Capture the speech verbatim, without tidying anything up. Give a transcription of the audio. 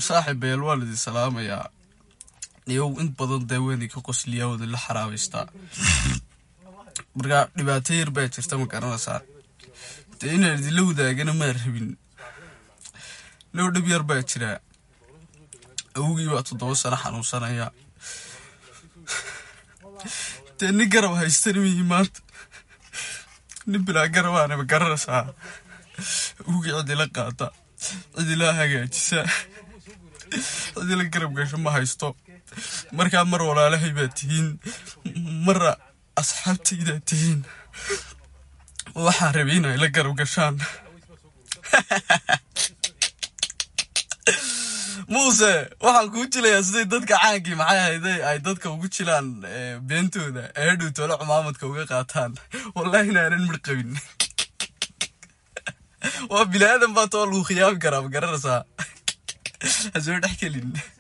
وصاحب الوالد السلام يا يو انت بدن داويني كقسليا ودل حراويستا برغا دباتير با جرتا ما garanaysa teena dilowda gana ma rabin loo dhib yar baa jira awgii waa toddoba sano xanuunsanaya teeni garab haystan miimaad nibla garabana ma garanaysa awgii cid la qaata cid la hagaajisa cid la garab gasho ma haysto marka mar walaalahay baa tihiin mara asxaabtayda tihiin waxaan rabay inay la garab gashaan muuse waxaan ku jilayaa sidii dadka caanki maxay hayday ay dadka ugu jilaan beentooda ee dhutolo cumaamadka uga qaataan wallahi inaanan mid qabin waa bilaadan baa too luu khiyaam garab garanaysa azoo dhaxkelin